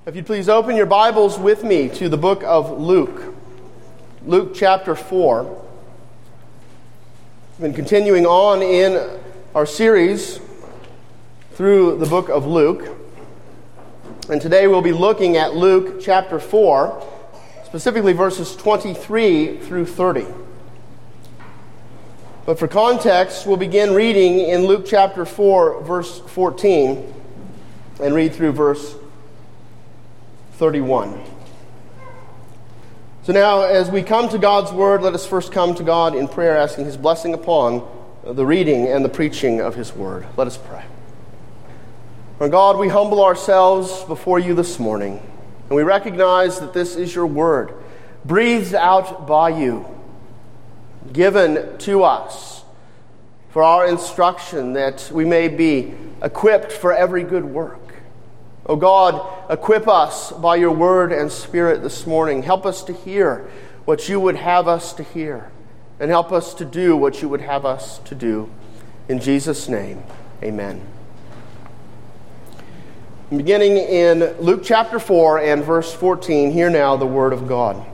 If you'd please open your Bibles with me to the book of Luke. Luke chapter 4. We've been continuing on in our series through the book of Luke. And today we'll be looking at Luke chapter 4, specifically verses 23 through 30. But for context, we'll begin reading in Luke chapter 4, verse 14, and read through verse 31. So now, as we come to God's Word, let us first come to God in prayer, asking His blessing upon the reading and the preaching of His Word. Let us pray. Our God, we humble ourselves before You this morning, and we recognize that this is Your Word, breathed out by You, given to us for our instruction, that we may be equipped for every good work. O God, equip us by Your Word and Spirit this morning. Help us to hear what You would have us to hear, and help us to do what You would have us to do. In Jesus' name, amen. Beginning in Luke chapter 4 and verse 14, hear now the Word of God.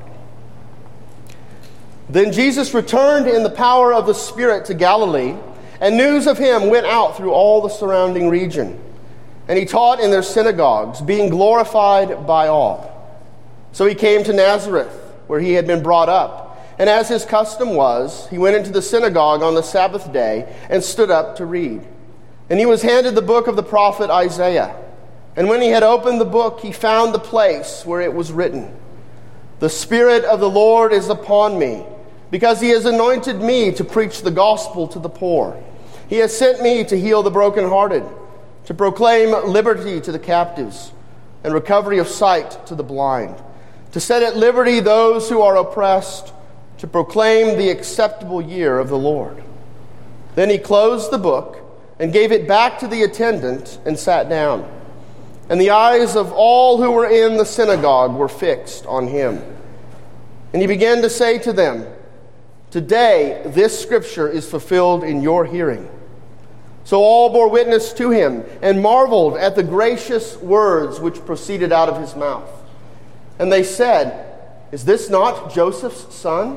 Then Jesus returned in the power of the Spirit to Galilee, and news of Him went out through all the surrounding region. And He taught in their synagogues, being glorified by all. So He came to Nazareth, where He had been brought up. And as His custom was, He went into the synagogue on the Sabbath day and stood up to read. And He was handed the book of the prophet Isaiah. And when He had opened the book, He found the place where it was written, "The Spirit of the Lord is upon me, because He has anointed me to preach the gospel to the poor. He has sent me to heal the brokenhearted, to proclaim liberty to the captives, and recovery of sight to the blind, to set at liberty those who are oppressed, to proclaim the acceptable year of the Lord." Then He closed the book and gave it back to the attendant and sat down. And the eyes of all who were in the synagogue were fixed on Him. And He began to say to them, "Today this scripture is fulfilled in your hearing." So all bore witness to Him and marveled at the gracious words which proceeded out of His mouth. And they said, "Is this not Joseph's son?"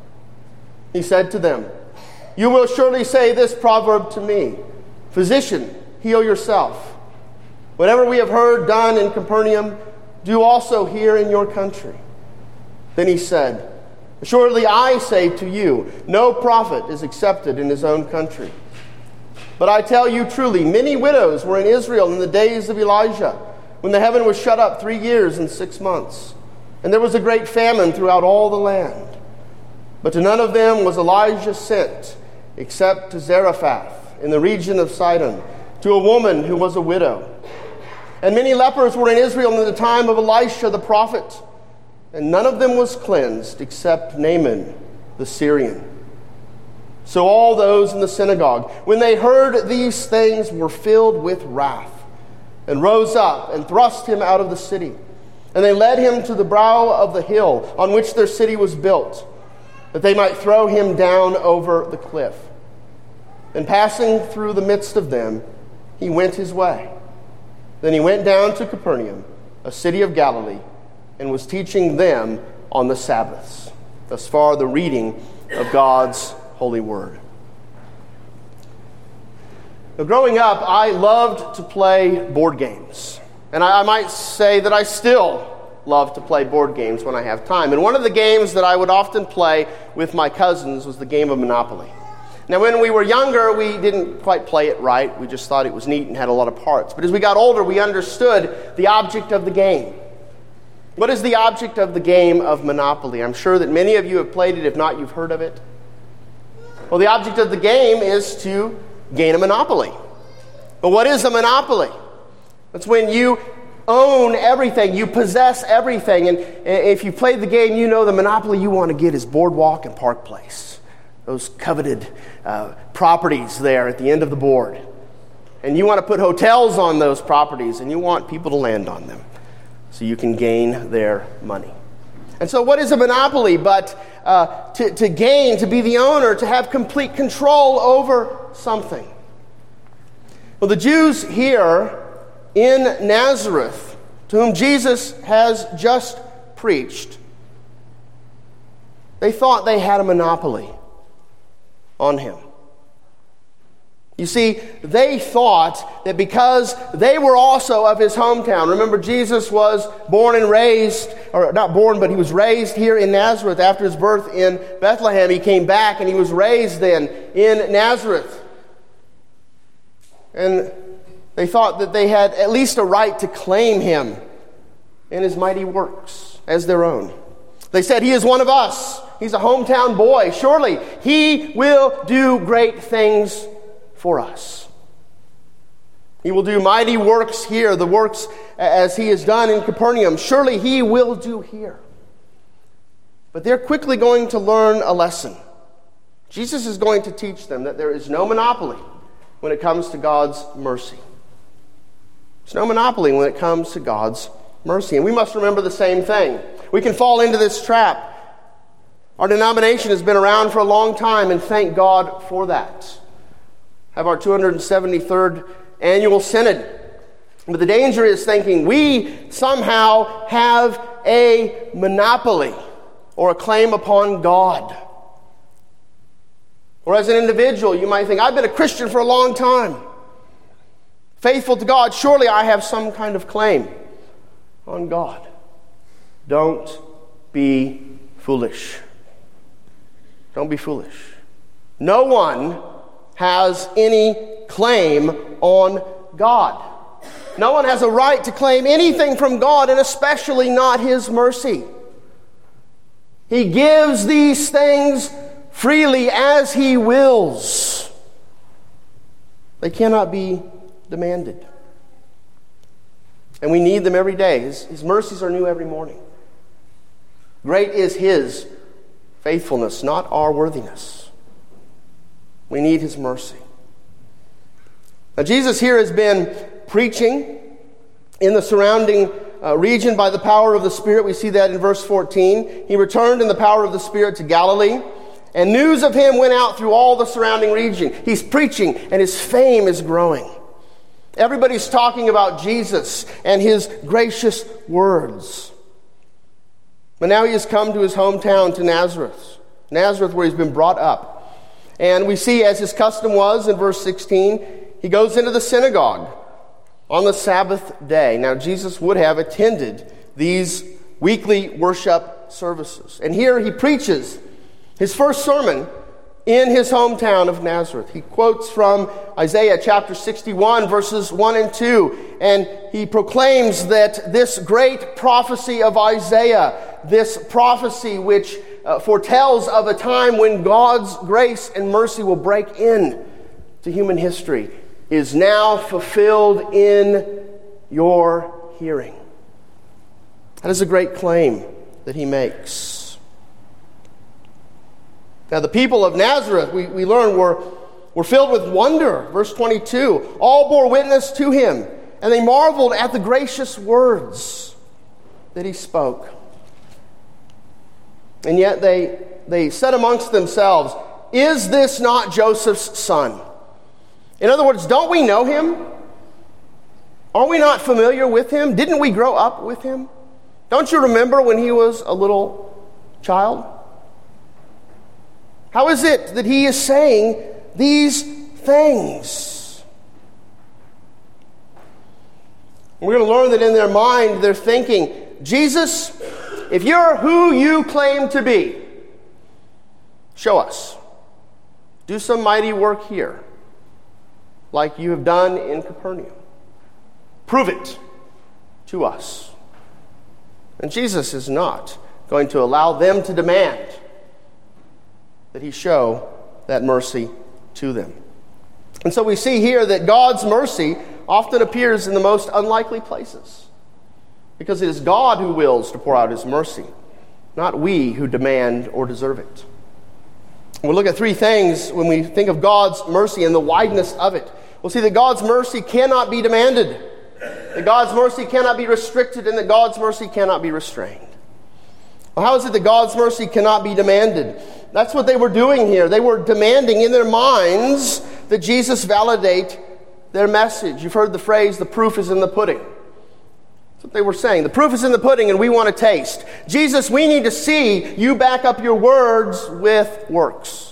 He said to them, "You will surely say this proverb to me, 'Physician, heal yourself. Whatever we have heard done in Capernaum, do also here in your country.' Then He said, 'Assuredly I say to you, no prophet is accepted in his own country. But I tell you truly, many widows were in Israel in the days of Elijah, when the heaven was shut up 3 years and 6 months, and there was a great famine throughout all the land. But to none of them was Elijah sent, except to Zarephath in the region of Sidon, to a woman who was a widow. And many lepers were in Israel in the time of Elisha the prophet, and none of them was cleansed except Naaman the Syrian.' So all those in the synagogue, when they heard these things, were filled with wrath, and rose up and thrust Him out of the city. And they led Him to the brow of the hill on which their city was built, that they might throw Him down over the cliff. And passing through the midst of them, He went His way. Then He went down to Capernaum, a city of Galilee, and was teaching them on the Sabbaths." Thus far the reading of God's holy word. Now, growing up, I loved to play board games. And I might say that I still love to play board games when I have time. And one of the games that I would often play with my cousins was the game of Monopoly. Now, when we were younger, we didn't quite play it right. We just thought it was neat and had a lot of parts. But as we got older, we understood the object of the game. What is the object of the game of Monopoly? I'm sure that many of you have played it. If not, you've heard of it. Well, the object of the game is to gain a monopoly. But what is a monopoly? It's when you own everything, you possess everything. And if you played the game, you know the monopoly you want to get is Boardwalk and Park Place. Those coveted properties there at the end of the board. And you want to put hotels on those properties, and you want people to land on them so you can gain their money. And so what is a monopoly but to gain, to be the owner, to have complete control over something? Well, the Jews here in Nazareth to whom Jesus has just preached, they thought they had a monopoly on him. You see, they thought that because they were also of his hometown. Remember, Jesus was born and raised, or not born, but he was raised here in Nazareth. After his birth in Bethlehem, he came back and he was raised then in Nazareth. And they thought that they had at least a right to claim him and his mighty works as their own. They said, he is one of us. He's a hometown boy. Surely he will do great things for us. He will do mighty works here, the works as he has done in Capernaum. Surely he will do here. But they're quickly going to learn a lesson. Jesus is going to teach them that there is no monopoly when it comes to God's mercy. There's no monopoly when it comes to God's mercy. And we must remember the same thing. We can fall into this trap. Our denomination has been around for a long time, and thank God for that. Have our 273rd annual synod. But the danger is thinking we somehow have a monopoly or a claim upon God. Or as an individual, you might think, I've been a Christian for a long time. Faithful to God, surely I have some kind of claim on God. Don't be foolish. Don't be foolish. No one has any claim on God. No one has a right to claim anything from God, and especially not his mercy. He gives these things freely as he wills. They cannot be demanded. And we need them every day. His mercies are new every morning. Great is his faithfulness, not our worthiness. We need his mercy. Now, Jesus here has been preaching in the surrounding region by the power of the Spirit. We see that in verse 14. He returned in the power of the Spirit to Galilee, and news of him went out through all the surrounding region. He's preaching, and his fame is growing. Everybody's talking about Jesus and his gracious words. But now he has come to his hometown, to Nazareth, where he's been brought up. And we see, as his custom was in verse 16, he goes into the synagogue on the Sabbath day. Now, Jesus would have attended these weekly worship services. And here he preaches his first sermon in his hometown of Nazareth. He quotes from Isaiah chapter 61, verses 1 and 2. And he proclaims that this great prophecy of Isaiah, this prophecy which foretells of a time when God's grace and mercy will break in to human history, is now fulfilled in your hearing. That is a great claim that he makes. Now, the people of Nazareth, we learn, were filled with wonder. Verse 22, all bore witness to him, and they marveled at the gracious words that he spoke. And yet they said amongst themselves, is this not Joseph's son? In other words, don't we know him? Are we not familiar with him? Didn't we grow up with him? Don't you remember when he was a little child? How is it that he is saying these things? We're going to learn that in their mind, they're thinking, Jesus, if you're who you claim to be, show us. Do some mighty work here, like you have done in Capernaum. Prove it to us. And Jesus is not going to allow them to demand that he show that mercy to them. And so we see here that God's mercy often appears in the most unlikely places, because it is God who wills to pour out his mercy, not we who demand or deserve it. We'll look at three things when we think of God's mercy and the wideness of it. We'll see that God's mercy cannot be demanded, that God's mercy cannot be restricted, and that God's mercy cannot be restrained. Well, how is it that God's mercy cannot be demanded? That's what they were doing here. They were demanding in their minds that Jesus validate their message. You've heard the phrase, the proof is in the pudding. That's That's what they were saying. The proof is in the pudding and we want to taste. Jesus, we need to see you back up your words with works.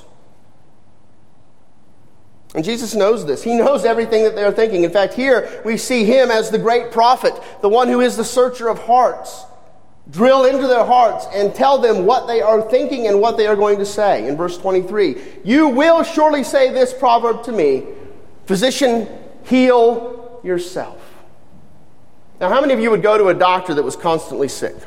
And Jesus knows this. He knows everything that they're thinking. In fact, here we see him as the great prophet, the one who is the searcher of hearts. Drill into their hearts and tell them what they are thinking and what they are going to say. In verse 23, you will surely say this proverb to me, physician, heal yourself. Now, how many of you would go to a doctor that was constantly sick?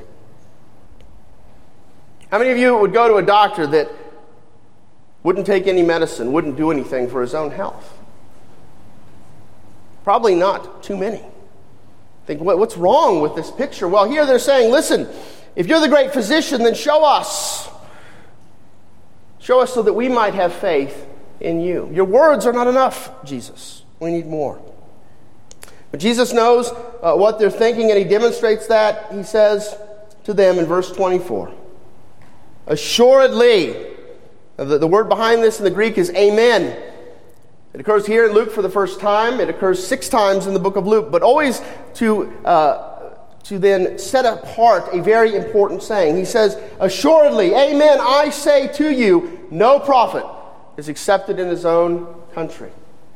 How many of you would go to a doctor that wouldn't take any medicine, wouldn't do anything for his own health? Probably not too many. Think, what's wrong with this picture? Well, here they're saying, listen, if you're the great physician, then show us. Show us so that we might have faith in you. Your words are not enough, Jesus. We need more. But Jesus knows what they're thinking, and he demonstrates that. He says to them in verse 24, assuredly, the word behind this in the Greek is amen. It occurs here in Luke for the first time. It occurs 6 times in the book of Luke, but always to then set apart a very important saying. He says, assuredly, amen, I say to you, no prophet is accepted in his own country.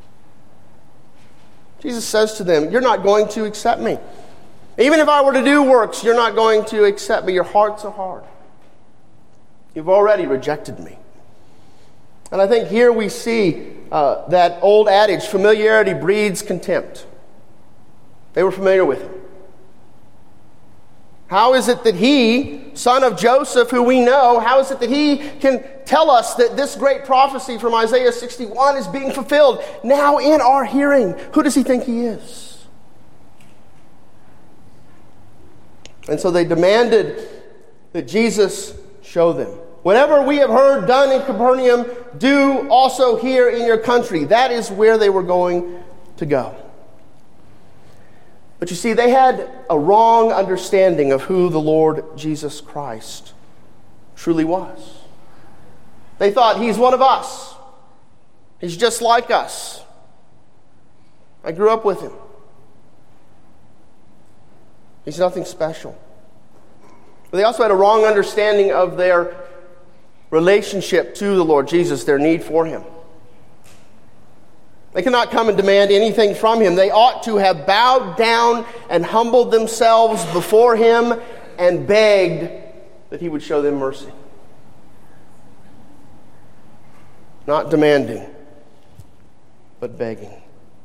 Jesus says to them, you're not going to accept me. Even if I were to do works, you're not going to accept me. Your hearts are hard. You've already rejected me. And I think here we see that old adage, familiarity breeds contempt. They were familiar with him. How is it that he, son of Joseph, who we know, how is it that he can tell us that this great prophecy from Isaiah 61 is being fulfilled now in our hearing? Who does he think he is? And so they demanded that Jesus show them. Whatever we have heard done in Capernaum, do also here in your country. That is where they were going to go. But you see, they had a wrong understanding of who the Lord Jesus Christ truly was. They thought, he's one of us. He's just like us. I grew up with him. He's nothing special. But they also had a wrong understanding of their relationship to the Lord Jesus, their need for him. They cannot come and demand anything from him. They ought to have bowed down and humbled themselves before him and begged that he would show them mercy. Not demanding, but begging.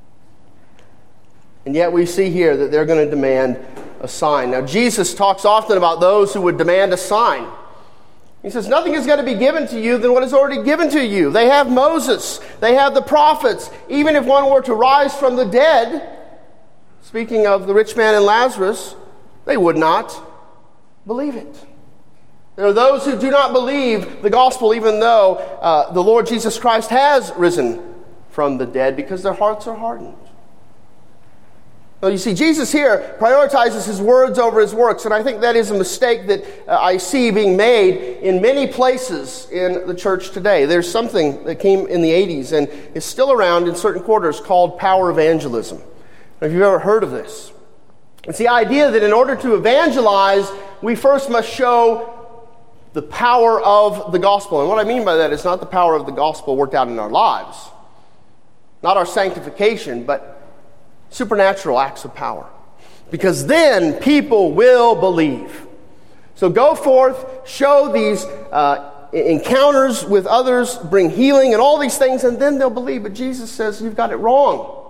And yet we see here that they're going to demand a sign. Now, Jesus talks often about those who would demand a sign. He says, nothing is going to be given to you than what is already given to you. They have Moses. They have the prophets. Even if one were to rise from the dead, speaking of the rich man and Lazarus, they would not believe it. There are those who do not believe the gospel, even though the Lord Jesus Christ has risen from the dead, because their hearts are hardened. Well, you see, Jesus here prioritizes his words over his works, and I think that is a mistake that I see being made in many places in the church today. There's something that came in the 80s and is still around in certain quarters called power evangelism. If you've ever heard of this, it's the idea that in order to evangelize, we first must show the power of the gospel. And what I mean by that is not the power of the gospel worked out in our lives, not our sanctification, but supernatural acts of power. Because then people will believe. So go forth, show these encounters with others, bring healing and all these things, and then they'll believe. But Jesus says, you've got it wrong.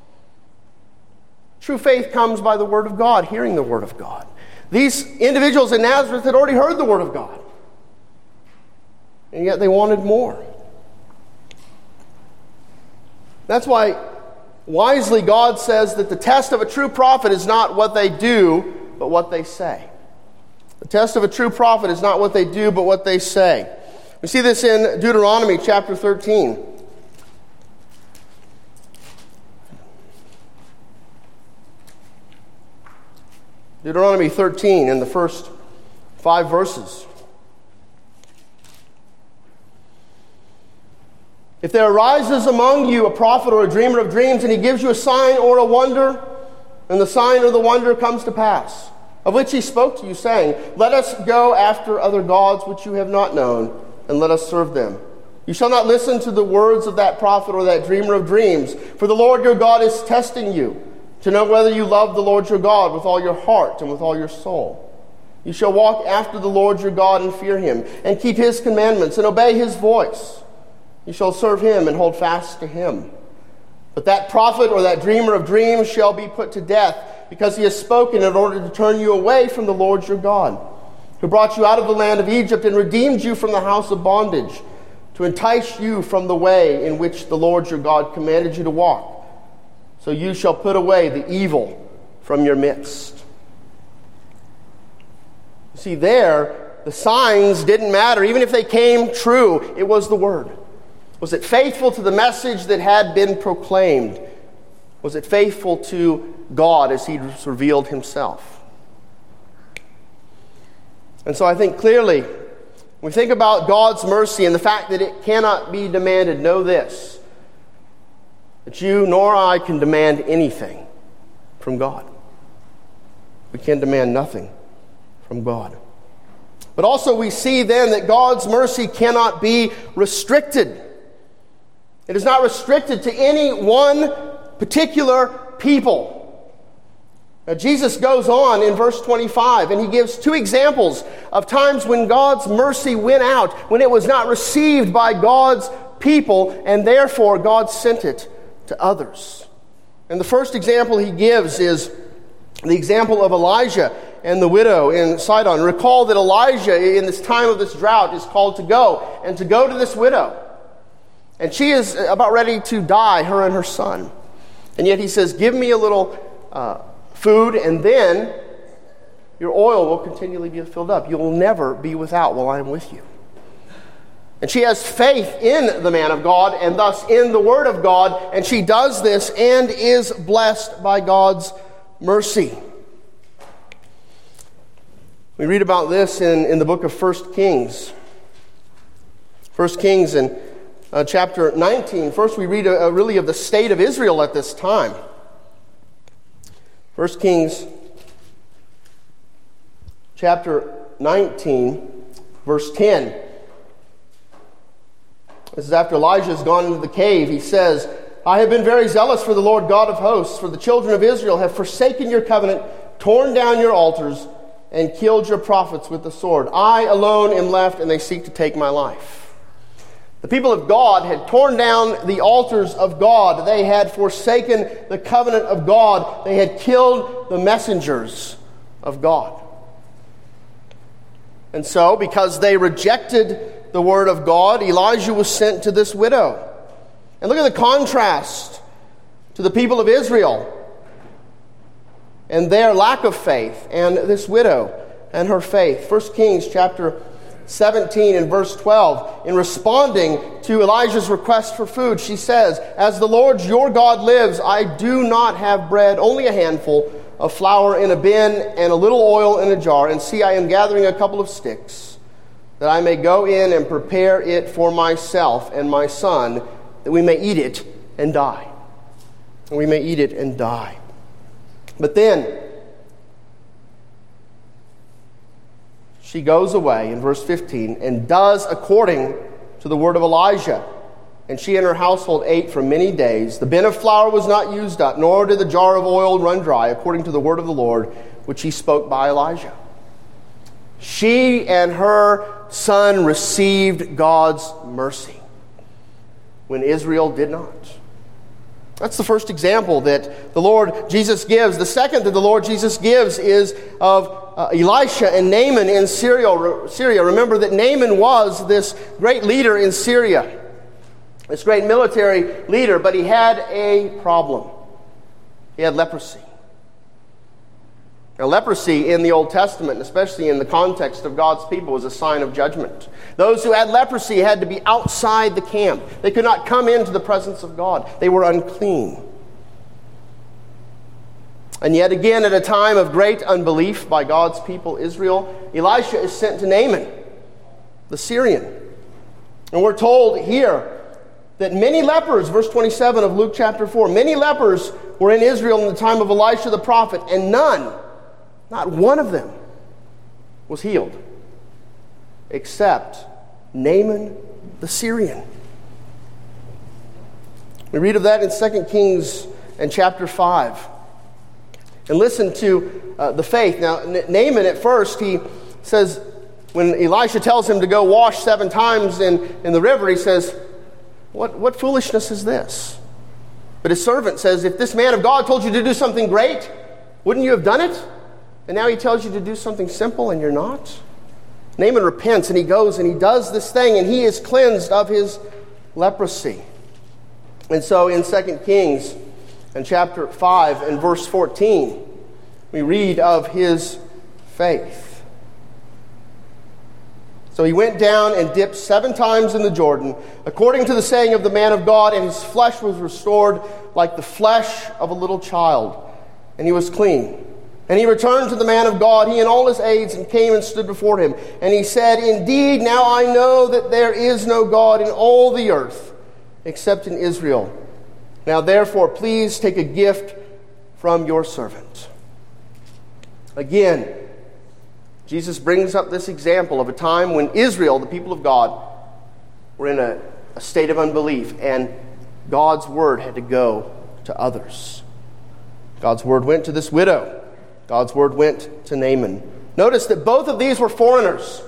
True faith comes by the Word of God, hearing the Word of God. These individuals in Nazareth had already heard the Word of God. And yet they wanted more. That's why wisely, God says that the test of a true prophet is not what they do, but what they say. The test of a true prophet is not what they do, but what they say. We see this in Deuteronomy chapter 13. Deuteronomy 13 in the first 5 verses. If there arises among you a prophet or a dreamer of dreams, and he gives you a sign or a wonder, and the sign or the wonder comes to pass, of which he spoke to you, saying, let us go after other gods which you have not known, and let us serve them. You shall not listen to the words of that prophet or that dreamer of dreams, for the Lord your God is testing you, to know whether you love the Lord your God with all your heart and with all your soul. You shall walk after the Lord your God and fear him, and keep his commandments, and obey his voice. You shall serve him and hold fast to him. But that prophet or that dreamer of dreams shall be put to death, because he has spoken in order to turn you away from the Lord your God, who brought you out of the land of Egypt and redeemed you from the house of bondage, to entice you from the way in which the Lord your God commanded you to walk. So you shall put away the evil from your midst. You see, there, the signs didn't matter. Even if they came true, it was the word. Was it faithful to the message that had been proclaimed? Was it faithful to God as he revealed himself? And so I think clearly, when we think about God's mercy and the fact that it cannot be demanded, know this, that you nor I can demand anything from God. We can demand nothing from God. But also we see then that God's mercy cannot be restricted. It is not restricted to any one particular people. Now, Jesus goes on in verse 25, and he gives two examples of times when God's mercy went out, when it was not received by God's people, and therefore God sent it to others. And the first example he gives is the example of Elijah and the widow in Sidon. Recall that Elijah, in this time of this drought, is called to go to this widow. And she is about ready to die, her and her son. And yet he says, give me a little food, and then your oil will continually be filled up. You will never be without while I am with you. And she has faith in the man of God, and thus in the word of God, and she does this and is blessed by God's mercy. We read about this in the book of 1 Kings. 1 Kings in chapter 19. First, we read really of the state of Israel at this time. 1 Kings chapter 19, verse 10. This is after Elijah has gone into the cave. He says, I have been very zealous for the Lord God of hosts, for the children of Israel have forsaken your covenant, torn down your altars, and killed your prophets with the sword. I alone am left, and they seek to take my life. The people of God had torn down the altars of God. They had forsaken the covenant of God. They had killed the messengers of God. And so, because they rejected the word of God, Elijah was sent to this widow. And look at the contrast to the people of Israel and their lack of faith, and this widow and her faith. 1 Kings chapter 17 and verse 12, in responding to Elijah's request for food, she says, as the Lord your God lives, I do not have bread, only a handful of flour in a bin and a little oil in a jar. And see, I am gathering a couple of sticks, that I may go in and prepare it for myself and my son, that we may eat it and die. And we may eat it and die. But then she goes away in verse 15 and does according to the word of Elijah. And she and her household ate for many days. The bin of flour was not used up, nor did the jar of oil run dry, according to the word of the Lord, which he spoke by Elijah. She and her son received God's mercy when Israel did not. That's the first example that the Lord Jesus gives. The second that the Lord Jesus gives is of Elisha and Naaman in Syria. Remember that Naaman was this great leader in Syria, this great military leader, but he had a problem. He had leprosy. Now, leprosy in the Old Testament, especially in the context of God's people, was a sign of judgment. Those who had leprosy had to be outside the camp. They could not come into the presence of God. They were unclean. And yet again, at a time of great unbelief by God's people, Israel, Elisha is sent to Naaman, the Syrian. And we're told here that many lepers, verse 27 of Luke chapter 4, many lepers were in Israel in the time of Elisha the prophet, and none, not one of them, was healed, except Naaman the Syrian. We read of that in 2 Kings and chapter 5. And listen to the faith. Now, Naaman at first, he says, when Elisha tells him to go wash 7 times in the river, he says, what foolishness is this? But his servant says, if this man of God told you to do something great, wouldn't you have done it? And now he tells you to do something simple and you're not? Naaman repents and he goes and he does this thing and he is cleansed of his leprosy. And so in 2 Kings and chapter 5 and verse 14, we read of his faith. So he went down and dipped 7 times in the Jordan, according to the saying of the man of God, and his flesh was restored like the flesh of a little child, and he was clean. And he returned to the man of God, he and all his aides, and came and stood before him. And he said, indeed, now I know that there is no God in all the earth, except in Israel. Now therefore, please take a gift from your servant. Again, Jesus brings up this example of a time when Israel, the people of God, were in a state of unbelief, and God's word had to go to others. God's word went to this widow. God's word went to Naaman. Notice that both of these were foreigners.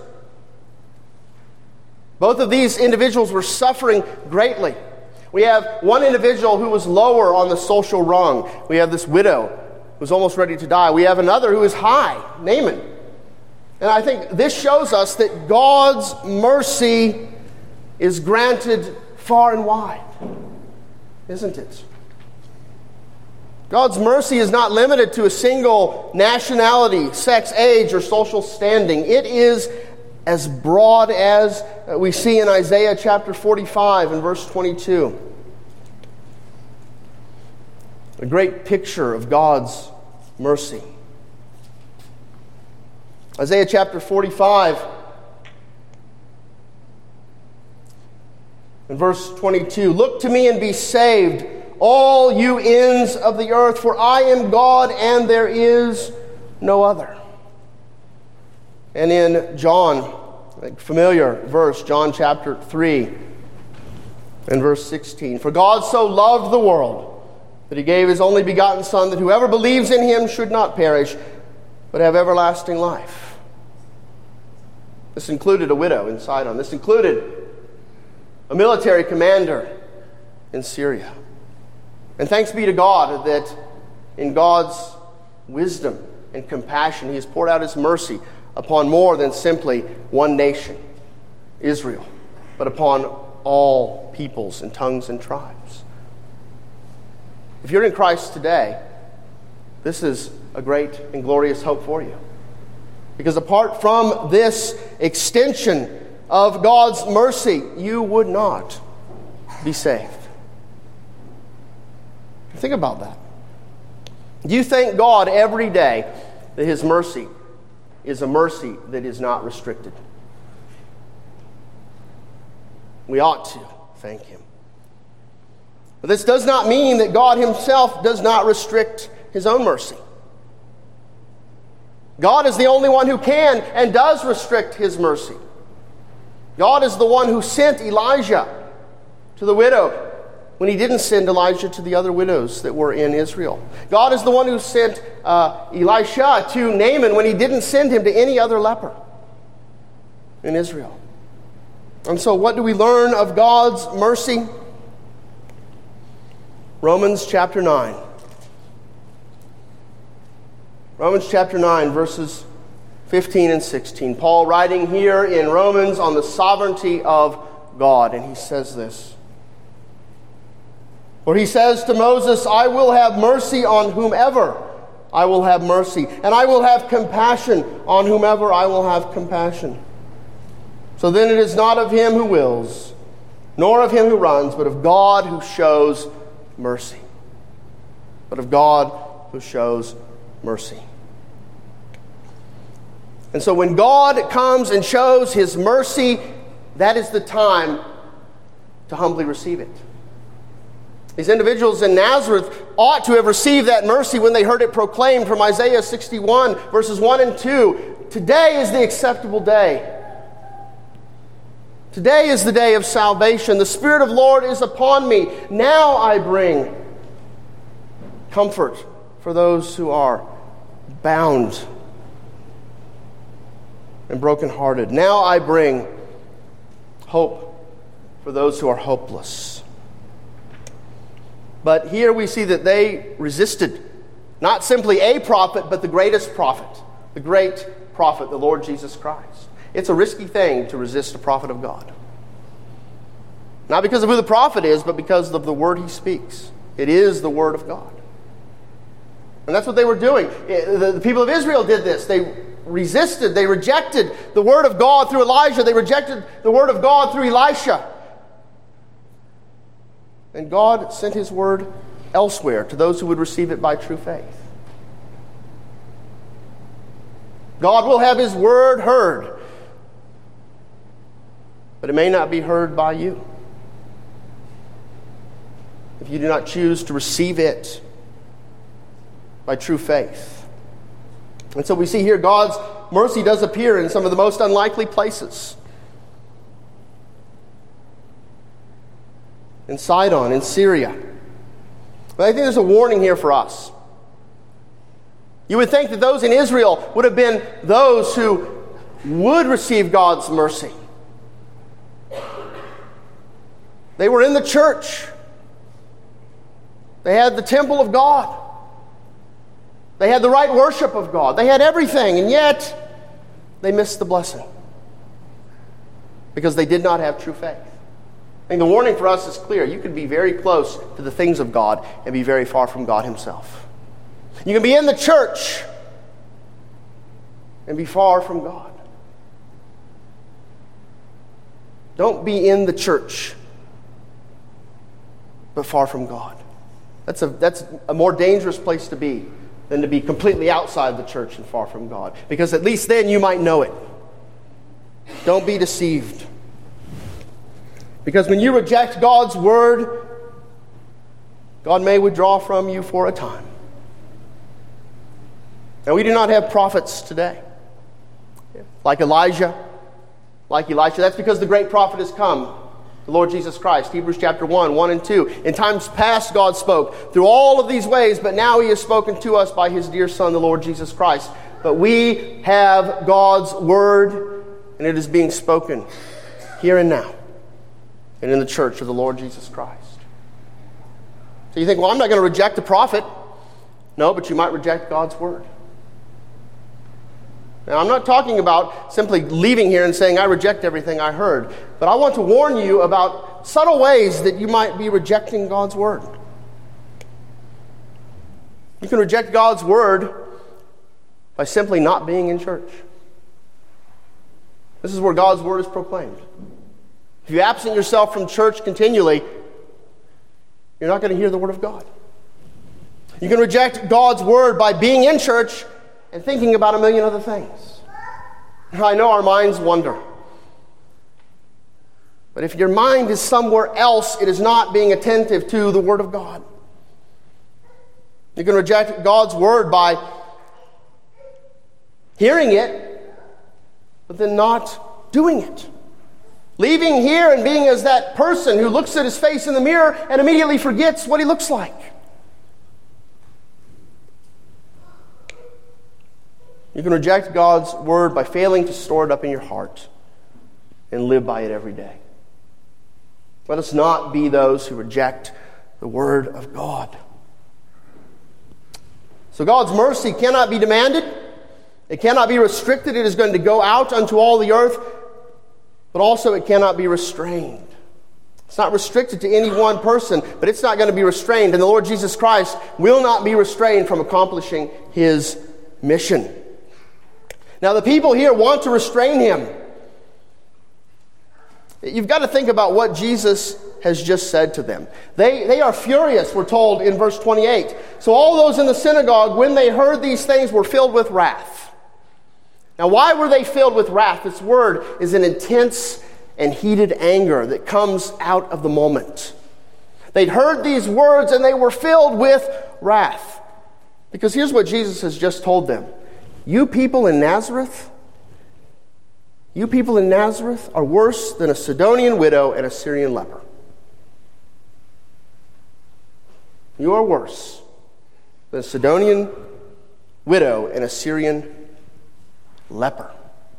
Both of these individuals were suffering greatly. We have one individual who was lower on the social rung. We have this widow who's almost ready to die. We have another who is high, Naaman. And I think this shows us that God's mercy is granted far and wide, isn't it? God's mercy is not limited to a single nationality, sex, age, or social standing. It is as broad as we see in Isaiah chapter 45 and verse 22. A great picture of God's mercy. Isaiah chapter 45 and verse 22. Look to me and be saved, all you ends of the earth, for I am God and there is no other. And in John, a familiar verse, John chapter 3 and verse 16. For God so loved the world that he gave his only begotten Son, that whoever believes in him should not perish, but have everlasting life. This included a widow in Sidon. This included a military commander in Syria. And thanks be to God that in God's wisdom and compassion, he has poured out his mercy upon more than simply one nation, Israel, but upon all peoples and tongues and tribes. If you're in Christ today, this is a great and glorious hope for you. Because apart from this extension of God's mercy, you would not be saved. Think about that. You thank God every day that his mercy is a mercy that is not restricted. We ought to thank him. But this does not mean that God himself does not restrict his own mercy. God is the only one who can and does restrict his mercy. God is the one who sent Elijah to the widow when he didn't send Elijah to the other widows that were in Israel. God is the one who sent Elisha to Naaman when he didn't send him to any other leper in Israel. And so what do we learn of God's mercy? Romans chapter 9. Romans chapter 9, verses 15 and 16. Paul writing here in Romans on the sovereignty of God, and he says this. For he says to Moses, I will have mercy on whomever I will have mercy, and I will have compassion on whomever I will have compassion. So then it is not of him who wills, nor of him who runs, but of God who shows mercy. But of God who shows mercy. And so when God comes and shows his mercy, that is the time to humbly receive it. These individuals in Nazareth ought to have received that mercy when they heard it proclaimed from Isaiah 61, verses 1 and 2. Today is the acceptable day. Today is the day of salvation. The Spirit of the Lord is upon me. Now I bring comfort for those who are bound and brokenhearted. Now I bring hope for those who are hopeless. But here we see that they resisted not simply a prophet, but the greatest prophet, the great prophet, the Lord Jesus Christ. It's a risky thing to resist a prophet of God. Not because of who the prophet is, but because of the word he speaks. It is the word of God. And that's what they were doing. The people of Israel did this. They resisted, they rejected the word of God through Elijah. They rejected the word of God through Elisha. And God sent his word elsewhere to those who would receive it by true faith. God will have his word heard, but it may not be heard by you if you do not choose to receive it by true faith. And so we see here God's mercy does appear in some of the most unlikely places. In Sidon, in Syria. But I think there's a warning here for us. You would think that those in Israel would have been those who would receive God's mercy. They were in the church. They had the temple of God. They had the right worship of God. They had everything, and yet they missed the blessing because they did not have true faith. I think the warning for us is clear. You can be very close to the things of God and be very far from God himself. You can be in the church and be far from God. Don't be in the church but far from God. That's a more dangerous place to be than to be completely outside the church and far from God. Because at least then you might know it. Don't be deceived. Because when you reject God's word, God may withdraw from you for a time. Now, we do not have prophets today, like Elijah, like Elisha. That's because the great prophet has come, the Lord Jesus Christ. Hebrews chapter 1 and 2. In times past, God spoke through all of these ways, but now he has spoken to us by his dear Son, the Lord Jesus Christ. But we have God's word, and it is being spoken here and now, and in the church of the Lord Jesus Christ. So you think, well, I'm not going to reject a prophet. No, but you might reject God's word. Now, I'm not talking about simply leaving here and saying, I reject everything I heard. But I want to warn you about subtle ways that you might be rejecting God's word. You can reject God's word by simply not being in church. This is where God's word is proclaimed. If you absent yourself from church continually, you're not going to hear the word of God. You can reject God's word by being in church and thinking about a million other things. I know our minds wander. But if your mind is somewhere else, it is not being attentive to the word of God. You can reject God's word by hearing it, but then not doing it. Leaving here and being as that person who looks at his face in the mirror and immediately forgets what he looks like. You can reject God's word by failing to store it up in your heart and live by it every day. Let us not be those who reject the word of God. So God's mercy cannot be demanded. It cannot be restricted. It is going to go out unto all the earth. But also it cannot be restrained. It's not restricted to any one person, but it's not going to be restrained. And the Lord Jesus Christ will not be restrained from accomplishing his mission. Now the people here want to restrain him. You've got to think about what Jesus has just said to them. They are furious, we're told in verse 28. So all those in the synagogue, when they heard these things, were filled with wrath. Now, why were they filled with wrath? This word is an intense and heated anger that comes out of the moment. They'd heard these words and they were filled with wrath. Because here's what Jesus has just told them. You people in Nazareth are worse than a Sidonian widow and a Syrian leper. You are worse than a Sidonian widow and a Syrian leper.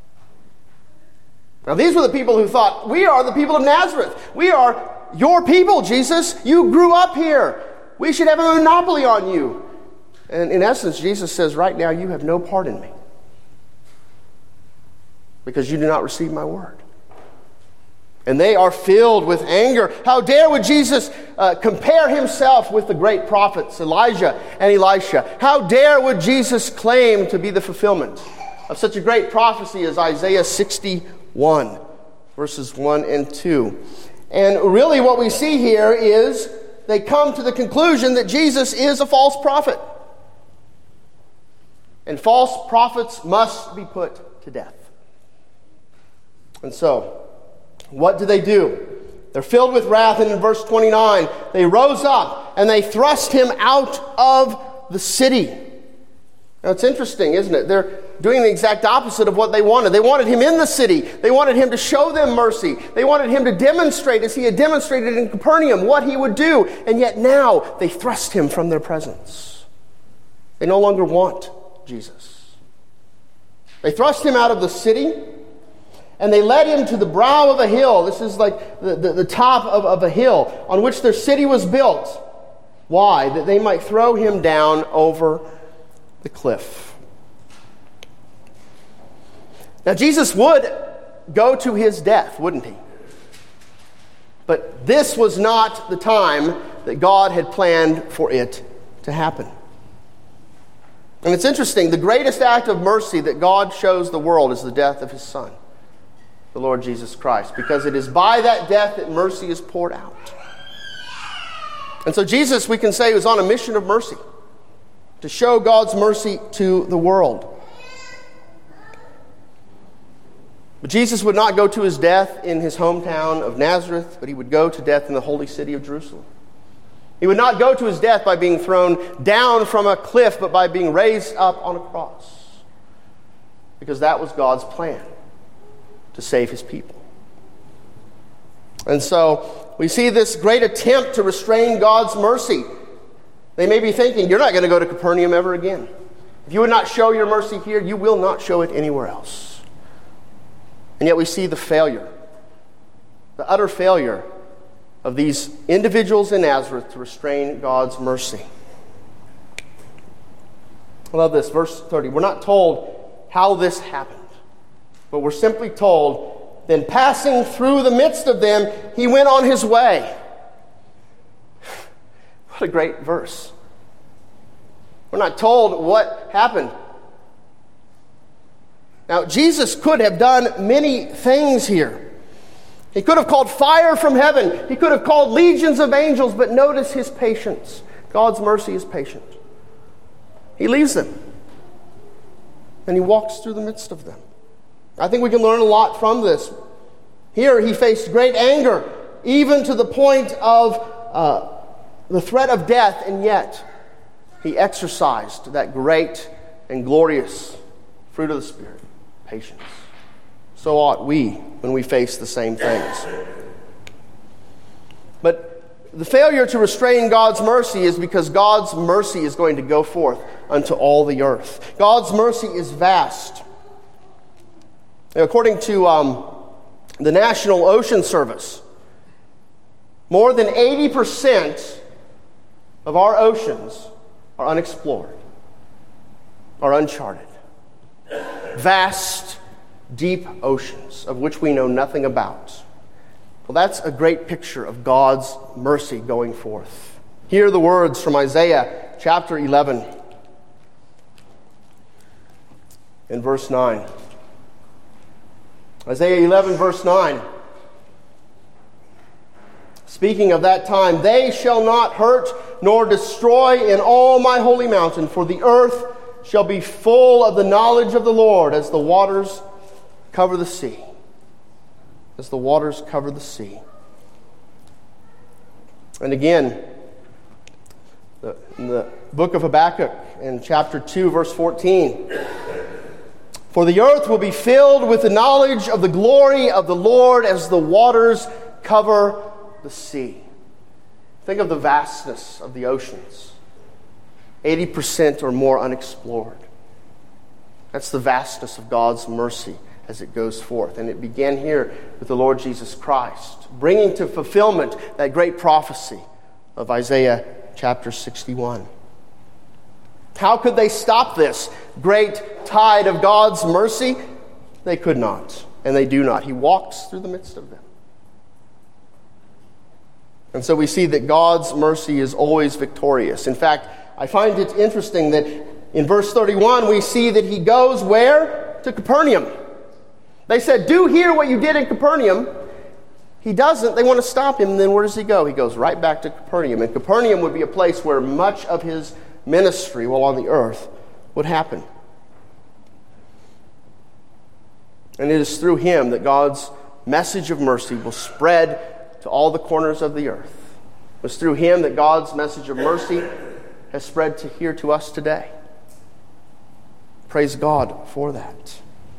Now these were the people who thought, we are the people of Nazareth. We are your people, Jesus. You grew up here. We should have a monopoly on you. And in essence, Jesus says, right now you have no part in me, because you do not receive my word. And they are filled with anger. How dare would Jesus compare himself with the great prophets, Elijah and Elisha? How dare would Jesus claim to be the fulfillment of such a great prophecy as Isaiah 61, verses 1 and 2. And really what we see here is they come to the conclusion that Jesus is a false prophet. And false prophets must be put to death. And so, what do? They're filled with wrath, and in verse 29, they rose up and they thrust him out of the city. Now it's interesting, isn't it? They're doing the exact opposite of what they wanted. They wanted him in the city. They wanted him to show them mercy. They wanted him to demonstrate, as he had demonstrated in Capernaum, what he would do. And yet now they thrust him from their presence. They no longer want Jesus. They thrust him out of the city, and they led him to the brow of a hill. This is like the top of a hill on which their city was built. Why? That they might throw him down over the cliff. Now Jesus would go to his death, wouldn't he? But this was not the time that God had planned for it to happen. And it's interesting, the greatest act of mercy that God shows the world is the death of his Son, the Lord Jesus Christ, because it is by that death that mercy is poured out. And so Jesus, we can say, was on a mission of mercy, to show God's mercy to the world. But Jesus would not go to his death in his hometown of Nazareth, but he would go to death in the holy city of Jerusalem. He would not go to his death by being thrown down from a cliff, but by being raised up on a cross. Because that was God's plan, to save his people. And so we see this great attempt to restrain God's mercy. They may be thinking, you're not going to go to Capernaum ever again. If you would not show your mercy here, you will not show it anywhere else. And yet we see the failure, the utter failure of these individuals in Nazareth to restrain God's mercy. I love this, verse 30. We're not told how this happened, but we're simply told, then passing through the midst of them, he went on his way. What a great verse. We're not told what happened. Now, Jesus could have done many things here. He could have called fire from heaven. He could have called legions of angels, but notice his patience. God's mercy is patient. He leaves them, and he walks through the midst of them. I think we can learn a lot from this. Here he faced great anger, even to the point of the threat of death, and yet he exercised that great and glorious fruit of the Spirit, patience. So ought we when we face the same things. But the failure to restrain God's mercy is because God's mercy is going to go forth unto all the earth. God's mercy is vast. According to the National Ocean Service, more than 80% of our oceans are unexplored, are uncharted. Vast, deep oceans of which we know nothing about. Well, that's a great picture of God's mercy going forth. Hear the words from Isaiah chapter 11 in verse 9. Isaiah 11 verse 9. Speaking of that time, they shall not hurt nor destroy in all my holy mountain, for the earth shall be full of the knowledge of the Lord as the waters cover the sea. As the waters cover the sea. And again, in the book of Habakkuk, in chapter 2, verse 14, "For the earth will be filled with the knowledge of the glory of the Lord as the waters cover the sea." Think of the vastness of the oceans. 80% or more unexplored. That's the vastness of God's mercy as it goes forth. And it began here with the Lord Jesus Christ, bringing to fulfillment that great prophecy of Isaiah chapter 61. How could they stop this great tide of God's mercy? They could not, and they do not. He walks through the midst of them. And so we see that God's mercy is always victorious. In fact, I find it interesting that in verse 31 we see that he goes where? To Capernaum. They said, "Do here what you did in Capernaum." He doesn't. They want to stop him. And then where does he go? He goes right back to Capernaum. And Capernaum would be a place where much of his ministry while on the earth would happen. And it is through him that God's message of mercy will spread to all the corners of the earth. It was through him that God's message of mercy has spread to here to us today. Praise God for that.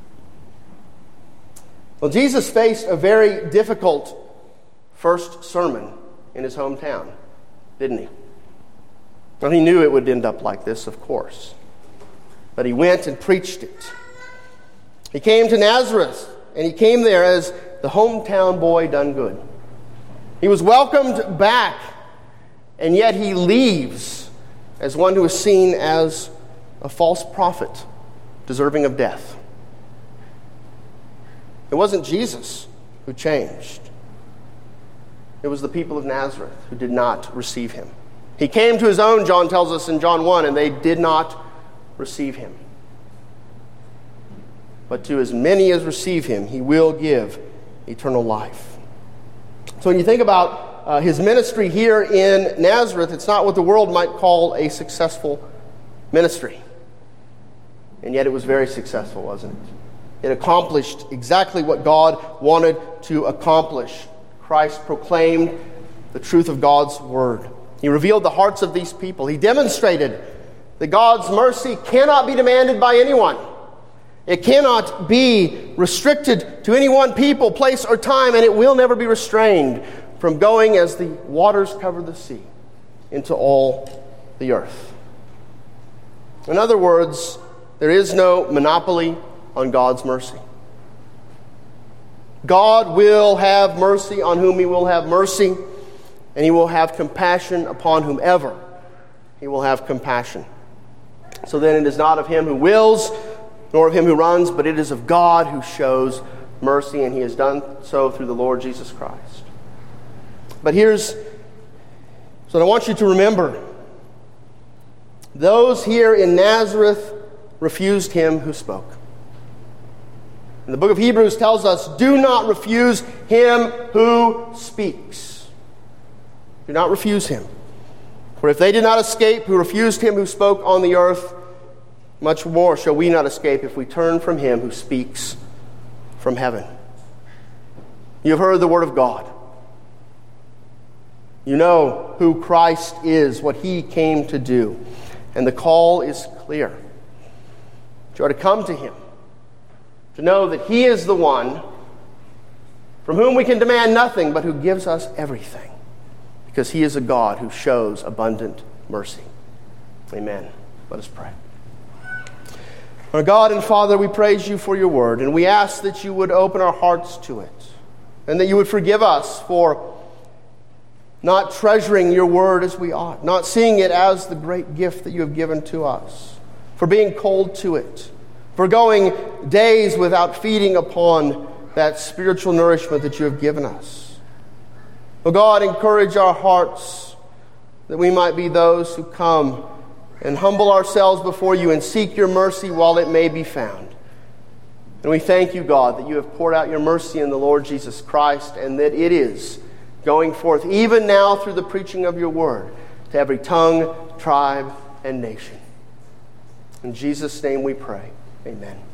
Well, Jesus faced a very difficult first sermon in his hometown, didn't he? Well, he knew it would end up like this, of course. But he went and preached it. He came to Nazareth, and he came there as the hometown boy done good. He was welcomed back, and yet he leaves as one who is seen as a false prophet, deserving of death. It wasn't Jesus who changed. It was the people of Nazareth who did not receive him. He came to his own, John tells us in John 1, and they did not receive him. But to as many as receive him, he will give eternal life. So when you think about his ministry here in Nazareth, it's not what the world might call a successful ministry. And yet it was very successful, wasn't it? It accomplished exactly what God wanted to accomplish. Christ proclaimed the truth of God's word. He revealed the hearts of these people. He demonstrated that God's mercy cannot be demanded by anyone. It cannot be restricted to any one people, place, or time, and it will never be restrained from going as the waters cover the sea into all the earth. In other words, there is no monopoly on God's mercy. God will have mercy on whom he will have mercy, and he will have compassion upon whomever he will have compassion. So then it is not of him who wills, nor of him who runs, but it is of God who shows mercy, and he has done so through the Lord Jesus Christ. But here's what I want you to remember. Those here in Nazareth refused him who spoke. And the book of Hebrews tells us, do not refuse him who speaks. Do not refuse him. For if they did not escape who refused him who spoke on the earth, much more shall we not escape if we turn from him who speaks from heaven. You have heard the word of God. You know who Christ is, what he came to do. And the call is clear. You are to come to him, to know that he is the one from whom we can demand nothing, but who gives us everything, because he is a God who shows abundant mercy. Amen. Let us pray. Our God and Father, we praise you for your word, and we ask that you would open our hearts to it, and that you would forgive us for not treasuring your word as we ought, not seeing it as the great gift that you have given to us, for being cold to it, for going days without feeding upon that spiritual nourishment that you have given us. Oh God, encourage our hearts that we might be those who come and humble ourselves before you and seek your mercy while it may be found. And we thank you, God, that you have poured out your mercy in the Lord Jesus Christ, and that it is going forth even now through the preaching of your word to every tongue, tribe, and nation. In Jesus' name we pray. Amen.